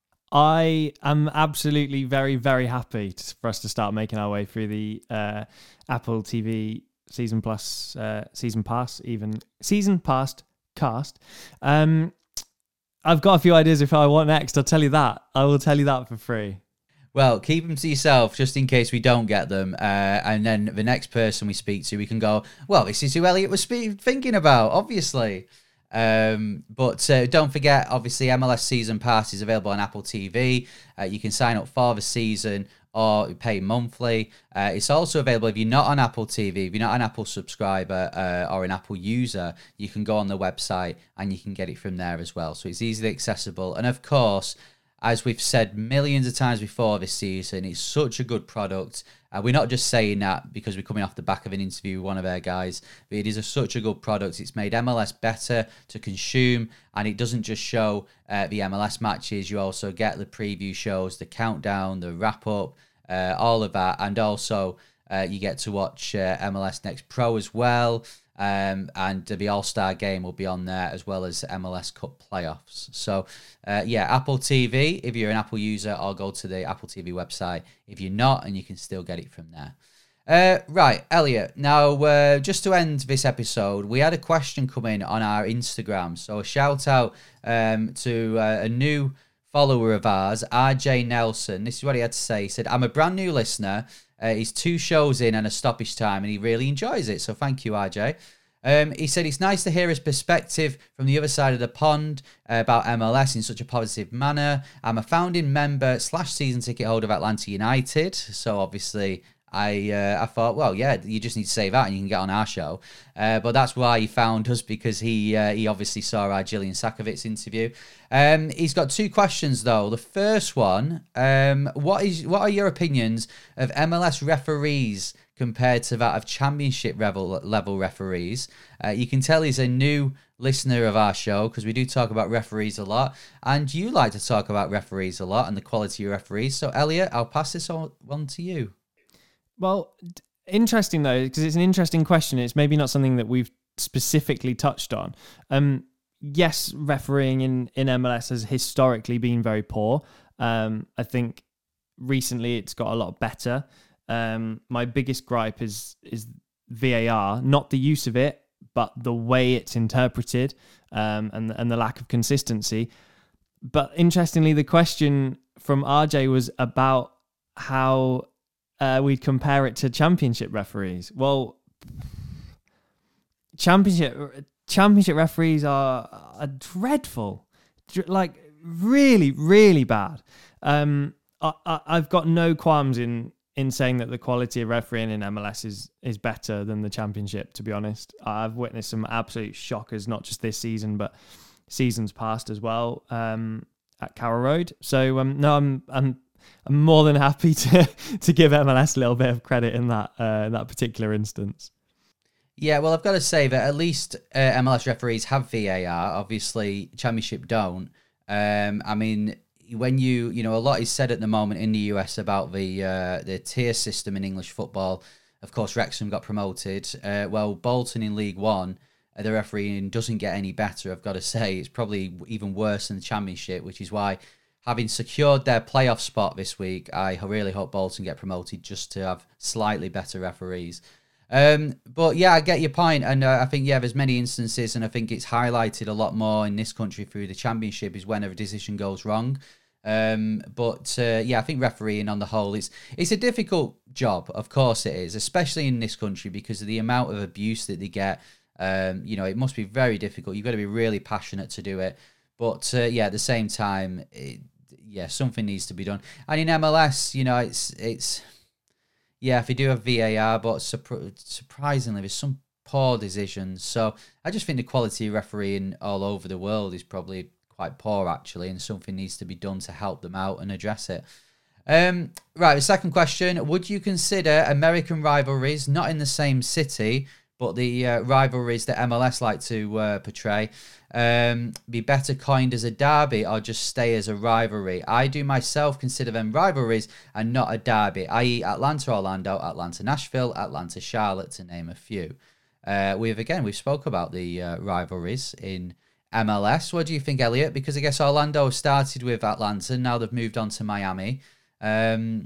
Speaker 7: I am absolutely very, very happy to, for us to start making our way through the uh, Apple T V Season Plus, uh, Season Pass, even Season Past cast. Um, I've got a few ideas if I want next. I'll tell you that. I will tell you that for free.
Speaker 5: Well, keep them to yourself just in case we don't get them. Uh, and then the next person we speak to, we can go, well, this is who Elliot was spe- thinking about, obviously. Um, but uh, don't forget, obviously, M L S Season Pass is available on Apple T V. Uh, you can sign up for the season or pay monthly. Uh, it's also available if you're not on Apple T V, if you're not an Apple subscriber uh, or an Apple user, you can go on the website and you can get it from there as well. So it's easily accessible. And of course, as we've said millions of times before this season, it's such a good product. Uh, we're not just saying that because we're coming off the back of an interview with one of our guys, but it is a, such a good product. It's made M L S better to consume, and it doesn't just show uh, the M L S matches. You also get the preview shows, the countdown, the wrap-up, uh, all of that, and also uh, you get to watch uh, M L S Next Pro as well. Um, and the All-Star game will be on there, as well as M L S Cup playoffs. So, uh, yeah, Apple T V, if you're an Apple user, or go to the Apple T V website if you're not, and you can still get it from there. Uh, right, Elliot, now, uh, just to end this episode, we had a question come in on our Instagram. So a shout out um, to uh, a new follower of ours, R J Nelson. This is what he had to say. He said, I'm a brand new listener. Uh, he's two shows in and a stoppage time, and he really enjoys it. So thank you, R J. Um, he said it's nice to hear his perspective from the other side of the pond uh, about M L S in such a positive manner. I'm a founding member slash season ticket holder of Atlanta United. So obviously I uh, I thought, well, yeah, you just need to say that and you can get on our show. Uh, but that's why he found us, because he uh, he obviously saw our Gillian Sakovic interview. Um, he's got two questions though. The first one, um, what is what are your opinions of M L S referees compared to that of Championship level level referees? Uh, you can tell he's a new listener of our show because we do talk about referees a lot, and you like to talk about referees a lot and the quality of referees. So Elliot, I'll pass this on, on to you.
Speaker 7: Well, interesting though, because it's an interesting question. It's maybe not something that we've specifically touched on. Um, yes, refereeing in, in M L S has historically been very poor. Um, I think recently it's got a lot better. Um, my biggest gripe is is V A R, not the use of it, but the way it's interpreted um, and and the lack of consistency. But interestingly, the question from R J was about how Uh, we'd compare it to championship referees. Well, championship championship referees are, are dreadful, like really, really bad. Um, I, I, I've got no qualms in in saying that the quality of refereeing in M L S is is better than the championship. To be honest, I've witnessed some absolute shockers, not just this season, but seasons past as well um, at Carroll Road. So um, no, I'm I'm. I'm more than happy to to give M L S a little bit of credit in that uh, in that particular instance.
Speaker 5: Yeah, well, I've got to say that at least uh, M L S referees have V A R. Obviously, Championship don't. Um, I mean, when you you know, a lot is said at the moment in the U S about the uh, the tier system in English football. Of course, Wrexham got promoted. Uh, well, Bolton in League One, uh, the refereeing doesn't get any better. I've got to say, it's probably even worse than the Championship, which is why, having secured their playoff spot this week, I really hope Bolton get promoted just to have slightly better referees. Um, but yeah, I get your point, and uh, I think, yeah, there's many instances, and I think it's highlighted a lot more in this country through the Championship, is when a decision goes wrong. Um, but uh, yeah, I think refereeing on the whole, it's, it's a difficult job, of course it is, especially in this country because of the amount of abuse that they get. Um, you know, it must be very difficult. You've got to be really passionate to do it. But uh, yeah, at the same time, it, yeah, something needs to be done. And in M L S, you know, it's it's yeah, if they do have V A R, but surpri- surprisingly, there's some poor decisions. So I just think the quality of refereeing all over the world is probably quite poor, actually, and something needs to be done to help them out and address it. Um, right, the second question: would you consider American rivalries, not in the same city, but the uh, rivalries that M L S like to uh, portray, um, be better coined as a derby or just stay as a rivalry? I do myself consider them rivalries and not a derby, that is. Atlanta-Orlando, Atlanta-Nashville, Atlanta-Charlotte, to name a few. Uh, we've, again, we've spoke about the uh, rivalries in M L S. What do you think, Elliot? Because I guess Orlando started with Atlanta, now they've moved on to Miami. Um,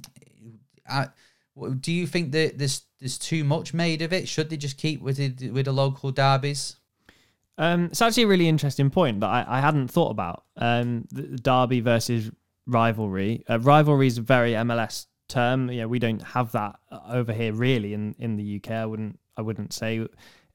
Speaker 5: I, do you think that there's there's too much made of it? Should they just keep with it, with the local derbies?
Speaker 7: Um, it's actually a really interesting point that I, I hadn't thought about. Um, the, the derby versus rivalry. Uh, rivalry is a very M L S term. You know, we don't have that over here really in, in the U K. I wouldn't I wouldn't say.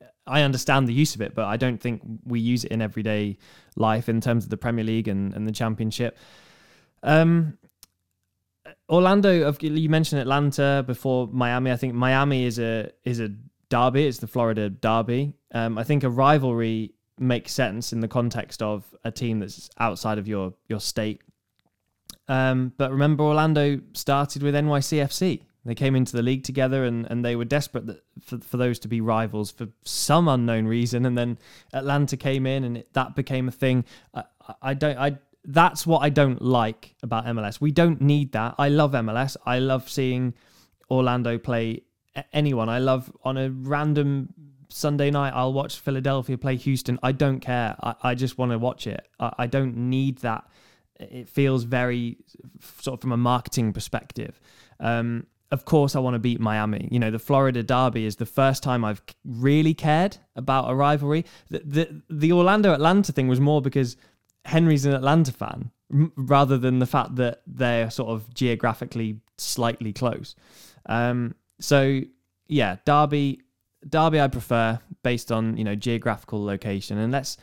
Speaker 7: I understand the use of it, but I don't think we use it in everyday life in terms of the Premier League and, and the Championship. Um. Orlando, you mentioned Atlanta before Miami. I think Miami is a is a derby. It's the Florida derby. Um, I think a rivalry makes sense in the context of a team that's outside of your your state. Um, but remember, Orlando started with N Y C F C. They came into the league together, and, and they were desperate that, for for those to be rivals for some unknown reason. And then Atlanta came in, and it, that became a thing. I, I don't. I that's what I don't like about M L S. We don't need that. I love M L S. I love seeing Orlando play anyone. I love on a random Sunday night, I'll watch Philadelphia play Houston. I don't care. I, I just want to watch it. I, I don't need that. It feels very sort of from a marketing perspective. Um, of course, I want to beat Miami. You know, the Florida Derby is the first time I've really cared about a rivalry. The the, the Orlando Atlanta thing was more because Henry's an Atlanta fan m- rather than the fact that they're sort of geographically slightly close. Um, so yeah, Derby. Derby I prefer based on, you know, geographical location, and let's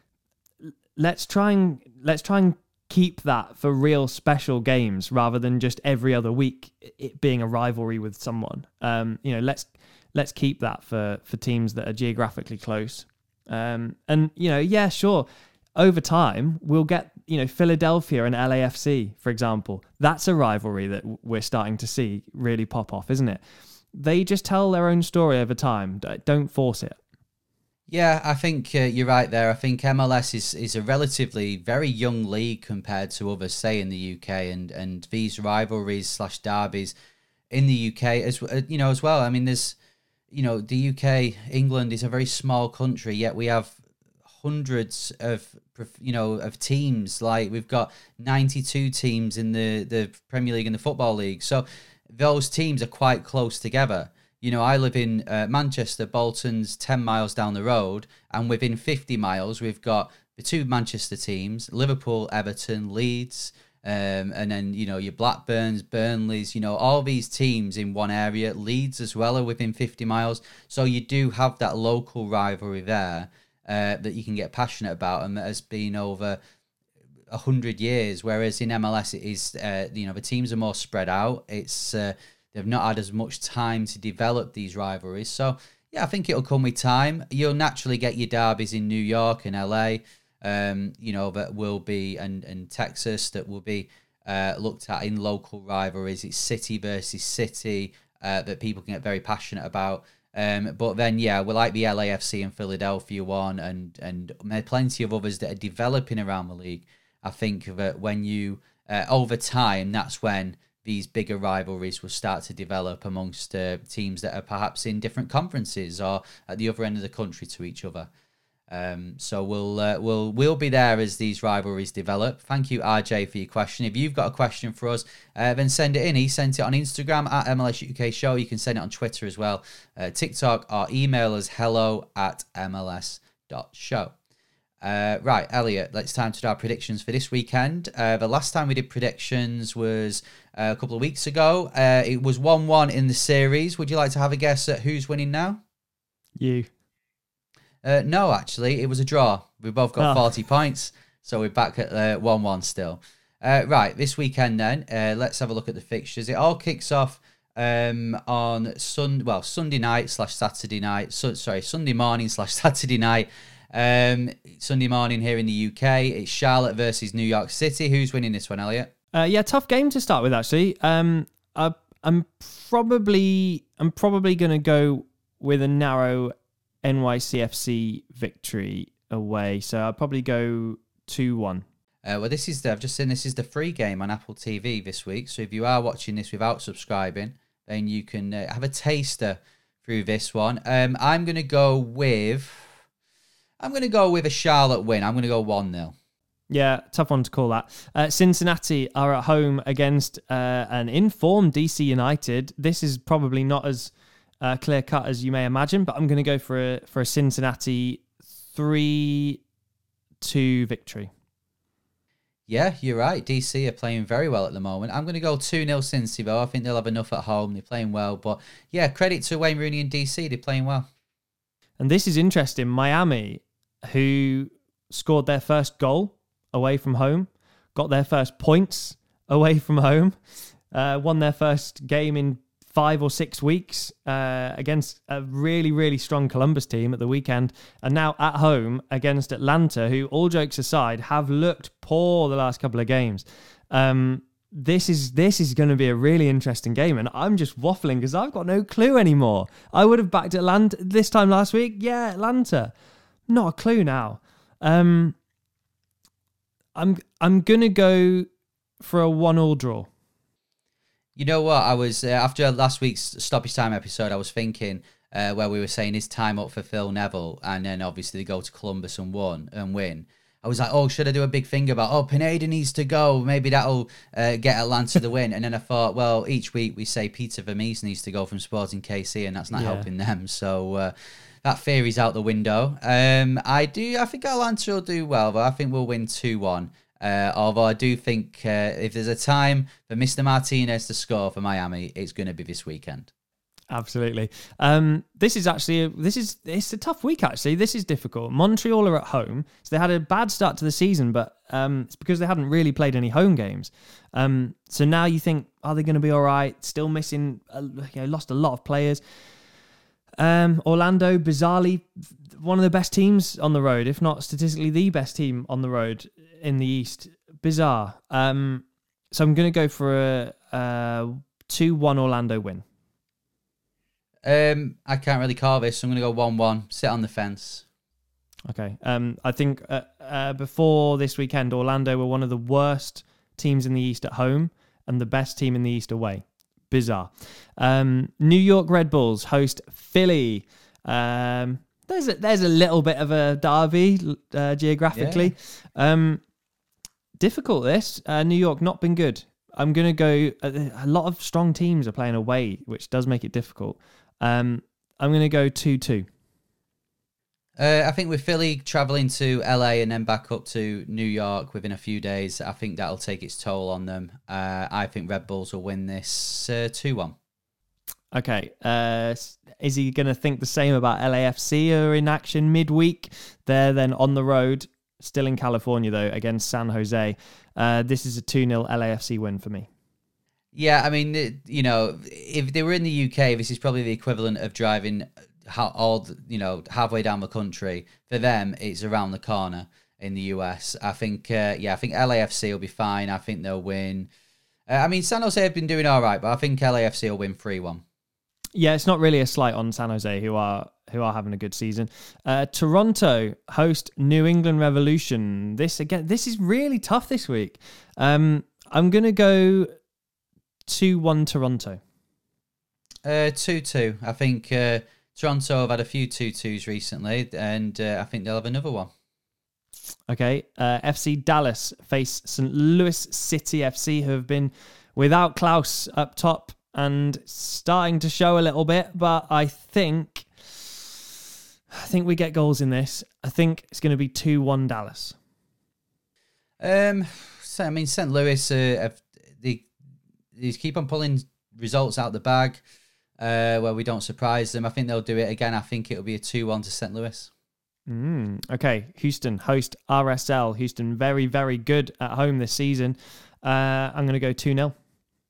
Speaker 7: let's try and let's try and keep that for real special games rather than just every other week it being a rivalry with someone. Um, you know, let's let's keep that for for teams that are geographically close. Um, and you know, yeah, sure. Over time, we'll get, you know, Philadelphia and L A F C, for example. That's a rivalry that we're starting to see really pop off, isn't it? They just tell their own story over time. Don't force it.
Speaker 5: Yeah, I think uh, you're right there. I think M L S is, is a relatively very young league compared to others, say in the U K, and, and these rivalries slash derbies in the U K as you know as well. I mean, there's you know the U K, England is a very small country, yet we have hundreds of you know of teams. Like we've got ninety-two teams in the the Premier League and the Football League, so those teams are quite close together. You know, I live in uh, Manchester. Bolton's ten miles down the road, and within fifty miles, we've got the two Manchester teams, Liverpool, Everton, Leeds, um, and then, you know, your Blackburns, Burnleys, you know, all these teams in one area. Leeds as well are within fifty miles. So you do have that local rivalry there uh, that you can get passionate about, and that has been over a hundred years, whereas in M L S it is, uh, you know, the teams are more spread out. It's uh, they've not had as much time to develop these rivalries. So yeah, I think it'll come with time. You'll naturally get your derbies in New York and L A, um, you know, that will be, and and Texas that will be uh, looked at in local rivalries. It's city versus city uh, that people can get very passionate about. Um, but then, yeah, we like the L A F C and Philadelphia one, and and there are plenty of others that are developing around the league. I think that when you, uh, over time, that's when these bigger rivalries will start to develop amongst uh, teams that are perhaps in different conferences or at the other end of the country to each other. Um, so we'll uh, we'll we'll be there as these rivalries develop. Thank you, R J, for your question. If you've got a question for us, uh, then send it in. He sent it on Instagram at M L S U K Show. You can send it on Twitter as well, uh, TikTok, or email us hello at M L S dot show. Uh, right, Elliot, it's time to do our predictions for this weekend. Uh, the last time we did predictions was uh, a couple of weeks ago. Uh, it was one one in the series. Would you like to have a guess at who's winning now?
Speaker 7: You.
Speaker 5: Uh, no, actually, it was a draw. We both got oh. forty points, so we're back at uh, one one still. Uh, right, this weekend then, uh, let's have a look at the fixtures. It all kicks off um, on sun well Sunday night slash Saturday night. So, sorry, Sunday morning slash Saturday night. Um, Sunday morning here in the U K, it's Charlotte versus New York City. Who's winning this one, Elliot?
Speaker 7: Uh, yeah, tough game to start with, actually. Um, I, I'm probably I'm probably going to go with a narrow N Y C F C victory away. So I'll probably go two one.
Speaker 5: Uh, well, this is the, I've just seen this is the free game on Apple T V this week. So if you are watching this without subscribing, then you can uh, have a taster through this one. Um, I'm going to go with... I'm going to go with a Charlotte win. I'm going to go one nil.
Speaker 7: Yeah, tough one to call that. Uh, Cincinnati are at home against uh, an informed D C United. This is probably not as uh, clear-cut as you may imagine, but I'm going to go for a, for a Cincinnati three two victory.
Speaker 5: Yeah, you're right. D C are playing very well at the moment. I'm going to go two nil Cincy, though. I think they'll have enough at home. They're playing well. But yeah, credit to Wayne Rooney and D C. They're playing well.
Speaker 7: And this is interesting. Miami, who scored their first goal away from home, got their first points away from home. uh, won their first game in five or six weeks uh, against a really, really strong Columbus team at the weekend, and now at home against Atlanta, who, all jokes aside, have looked poor the last couple of games. Um, this is this is going to be a really interesting game, and I'm just waffling because I've got no clue anymore. I would have backed Atlanta this time last week. Yeah, Atlanta. Not a clue now. Um, I'm I'm gonna go for a one-all draw.
Speaker 5: You know what? I was, uh, after last week's Stoppage Time episode, I was thinking uh, where we were saying, is time up for Phil Neville? And then obviously they go to Columbus and won and win. I was like, oh, should I do a big thing about, oh, Pineda needs to go. Maybe that'll uh, get Atlanta the win. And then I thought, well, each week we say Peter Vermees needs to go from Sporting K C, and that's not
Speaker 7: Yeah.
Speaker 5: helping them. So uh, that theory's out the window. Um, I do, I think Atlanta will do well, but I think we'll win two one. Uh, although I do think uh, if there's a time for Mister Martinez to score for Miami, it's going to be this weekend.
Speaker 7: Absolutely. Um, this is actually, a, this is, it's a tough week actually. This is difficult. Montreal are at home. So they had a bad start to the season, but um, it's because they hadn't really played any home games. Um, so now you think, are they going to be all right? Still missing, uh, you know, lost a lot of players. Um, Orlando, bizarrely, one of the best teams on the road, if not statistically the best team on the road in the East. Bizarre. Um, so I'm going to go for a, a two one Orlando win.
Speaker 5: Um, I can't really call this, so I'm going to go one one. Sit on the fence.
Speaker 7: Okay. Um, I think uh, uh, before this weekend, Orlando were one of the worst teams in the East at home and the best team in the East away. Bizarre. Um, New York Red Bulls host Philly. Um, there's a, there's a little bit of a derby uh, geographically. Yeah. Um, difficult this. Uh, New York not been good. I'm going to go... A, a lot of strong teams are playing away, which does make it difficult. Um, I'm going to go two two.
Speaker 5: Uh, I think with Philly travelling to L A and then back up to New York within a few days, I think that'll take its toll on them. Uh, I think Red Bulls will win this uh, two one.
Speaker 7: Okay. Uh, is he going to think the same about L A F C, who are in action midweek? They're then on the road, still in California, though, against San Jose. Uh, this is a two nil L A F C win for me.
Speaker 5: Yeah, I mean, you know, if they were in the U K, this is probably the equivalent of driving all, you know, halfway down the country. For them, it's around the corner in the U S. I think, uh, yeah, I think L A F C will be fine. I think they'll win. Uh, I mean, San Jose have been doing all right, but I think L A F C will win three one.
Speaker 7: Yeah, it's not really a slight on San Jose, who are who are having a good season. Uh, Toronto host New England Revolution. This again, this is really tough this week. Um, I'm gonna go two one Toronto.
Speaker 5: Uh, two two. I think uh, Toronto have had a few two twos recently, and uh, I think they'll have another one.
Speaker 7: Okay. Uh, F C Dallas face Saint Louis City F C, who have been without Klaus up top and starting to show a little bit, but I think I think we get goals in this. I think it's going to be two one Dallas.
Speaker 5: Um, so, I mean, Saint Louis, uh, have, they, they keep on pulling results out the bag uh, where we don't surprise them. I think they'll do it again. I think it'll be a two one to Saint Louis.
Speaker 7: Mm, okay, Houston host R S L. Houston very, very good at home this season. Uh, I'm going to go two nil.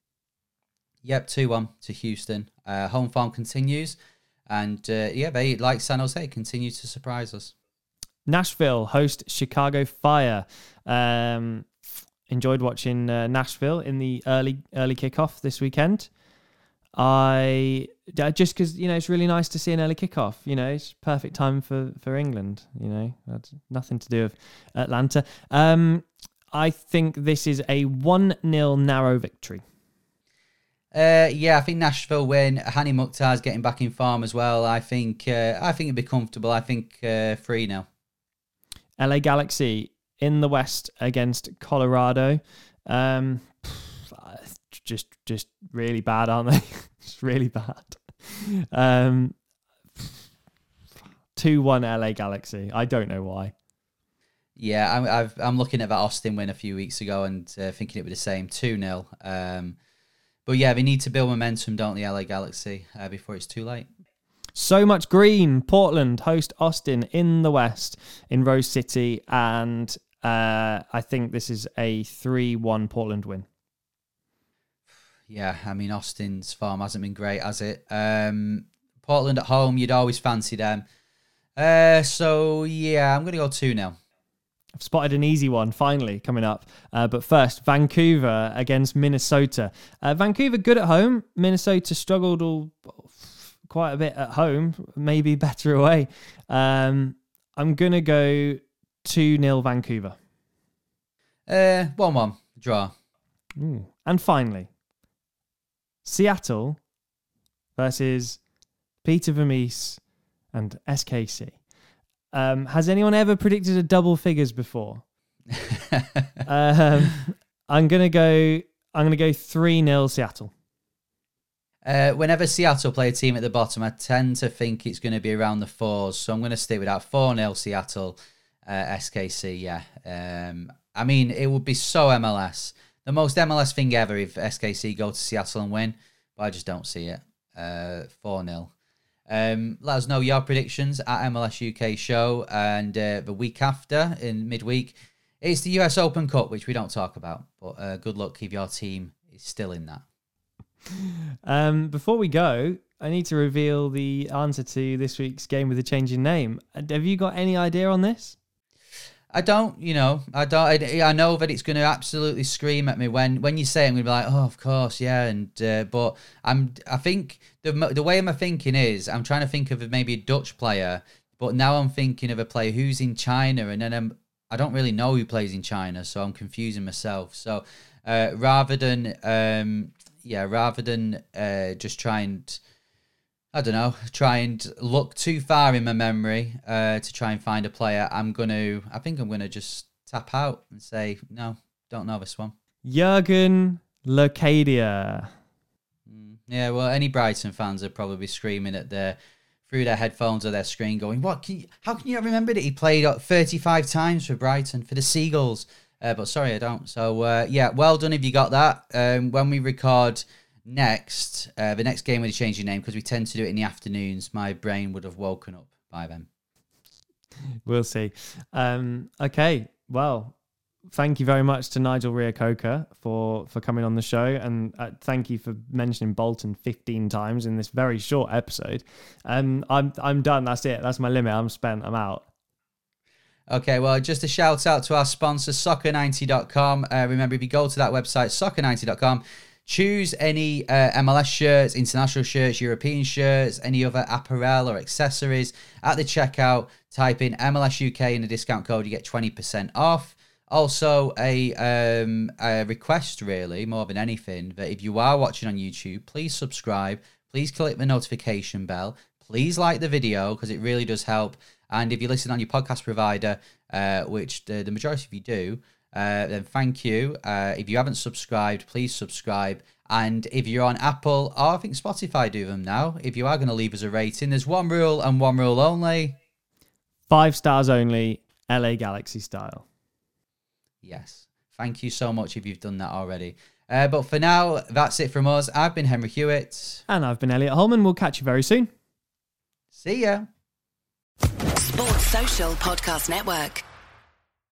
Speaker 5: Yep, two one to Houston. Uh, home form continues. And uh, yeah, they, like San Jose, continue to surprise us.
Speaker 7: Nashville host Chicago Fire. Um, enjoyed watching uh, Nashville in the early early kickoff this weekend. I just because you know it's really nice to see an early kickoff. You know, it's perfect time for, for England. You know, that's nothing to do with Atlanta. Um, I think this is a one nil narrow victory.
Speaker 5: Uh, yeah, I think Nashville win. Hani Mukhtar's getting back in form as well. I think uh, I think it'd be comfortable. I think uh, three nil.
Speaker 7: L A Galaxy in the West against Colorado. Um, just just really bad, aren't they? It's really bad. Um, two one L A Galaxy. I don't know why.
Speaker 5: Yeah, I'm I've, I'm looking at that Austin win a few weeks ago and uh, thinking it would be the same two nil. Um, But yeah, they need to build momentum, don't they, L A Galaxy, uh, before it's too late.
Speaker 7: So much green. Portland host Austin in the West in Rose City. And uh, I think this is a three one Portland win.
Speaker 5: yeah, I mean, Austin's form hasn't been great, has it? Um, Portland at home, you'd always fancy them. Uh, so, yeah, I'm going to go two nil.
Speaker 7: I've spotted an easy one finally coming up. Uh, but first, Vancouver against Minnesota. Uh, Vancouver good at home. Minnesota struggled all quite a bit at home, maybe better away. Um, I'm going to go two nil Vancouver.
Speaker 5: Uh, one one, draw.
Speaker 7: Ooh. And finally, Seattle versus Peter Vermees and S K C. Um, has anyone ever predicted a double figures before? um, I'm gonna go. I'm gonna go three nil Seattle.
Speaker 5: Uh, whenever Seattle play a team at the bottom, I tend to think it's going to be around the fours. So I'm going to stick with that four nil Seattle, uh, S K C. Yeah. Um, I mean, it would be so M L S. The most M L S thing ever if S K C go to Seattle and win, but I just don't see it. Uh, four nil. Um, let us know your predictions at M L S U K Show, and uh, the week after, in midweek, it's the U S Open Cup, which we don't talk about. But uh, good luck if your team is still in that.
Speaker 7: Um, before we go, I need to reveal the answer to this week's game with a change in name. Have you got any idea on this?
Speaker 5: I don't, you know, I don't. I, I know that it's going to absolutely scream at me when when you say it. I'm going to be like, oh, of course, yeah. And uh, but I'm, I think the the way I'm thinking is I'm trying to think of maybe a Dutch player, but now I'm thinking of a player who's in China, and then I'm I don't really know who plays in China, so I'm confusing myself. So uh, rather than um, yeah, rather than uh, just try and I don't know, try and look too far in my memory uh, to try and find a player, I'm going to, I think I'm going to just tap out and say, no, don't know this one.
Speaker 7: Jurgen Locadia.
Speaker 5: Mm, yeah, well, any Brighton fans are probably screaming at their, through their headphones or their screen going, what? Can you, how can you not remember that he played thirty-five times for Brighton, for the Seagulls? Uh, but sorry, I don't. So, uh, yeah, well done if you got that. Um, when we record next, uh, the next game with a change in name, because we tend to do it in the afternoons, my brain would have woken up by then.
Speaker 7: We'll see. Um, okay, well, thank you very much to Nigel Reo-Coker for, for coming on the show, and uh, thank you for mentioning Bolton fifteen times in this very short episode. Um, I'm I'm done. That's it. That's my limit. I'm spent. I'm out.
Speaker 5: Okay, well, just a shout out to our sponsor, soccer ninety dot com. Uh, remember, if you go to that website, soccer ninety dot com, choose any uh, M L S shirts, international shirts, European shirts, any other apparel or accessories. At the checkout, type in M L S U K in the discount code, you get twenty percent off. Also, a, um, a request, really, more than anything, that if you are watching on YouTube, please subscribe. Please click the notification bell. Please like the video, because it really does help. And if you listen on your podcast provider, uh, which the, the majority of you do, Uh, then thank you. Uh, if you haven't subscribed, please subscribe. And if you're on Apple, or I think Spotify do them now, if you are going to leave us a rating, there's one rule and one rule only.
Speaker 7: Five stars only, L A Galaxy style.
Speaker 5: Yes. Thank you so much if you've done that already. Uh, but for now, that's it from us. I've been Henry Hewitt.
Speaker 7: And I've been Elliot Holman. We'll catch you very soon.
Speaker 5: See ya.
Speaker 10: Sports Social Podcast Network.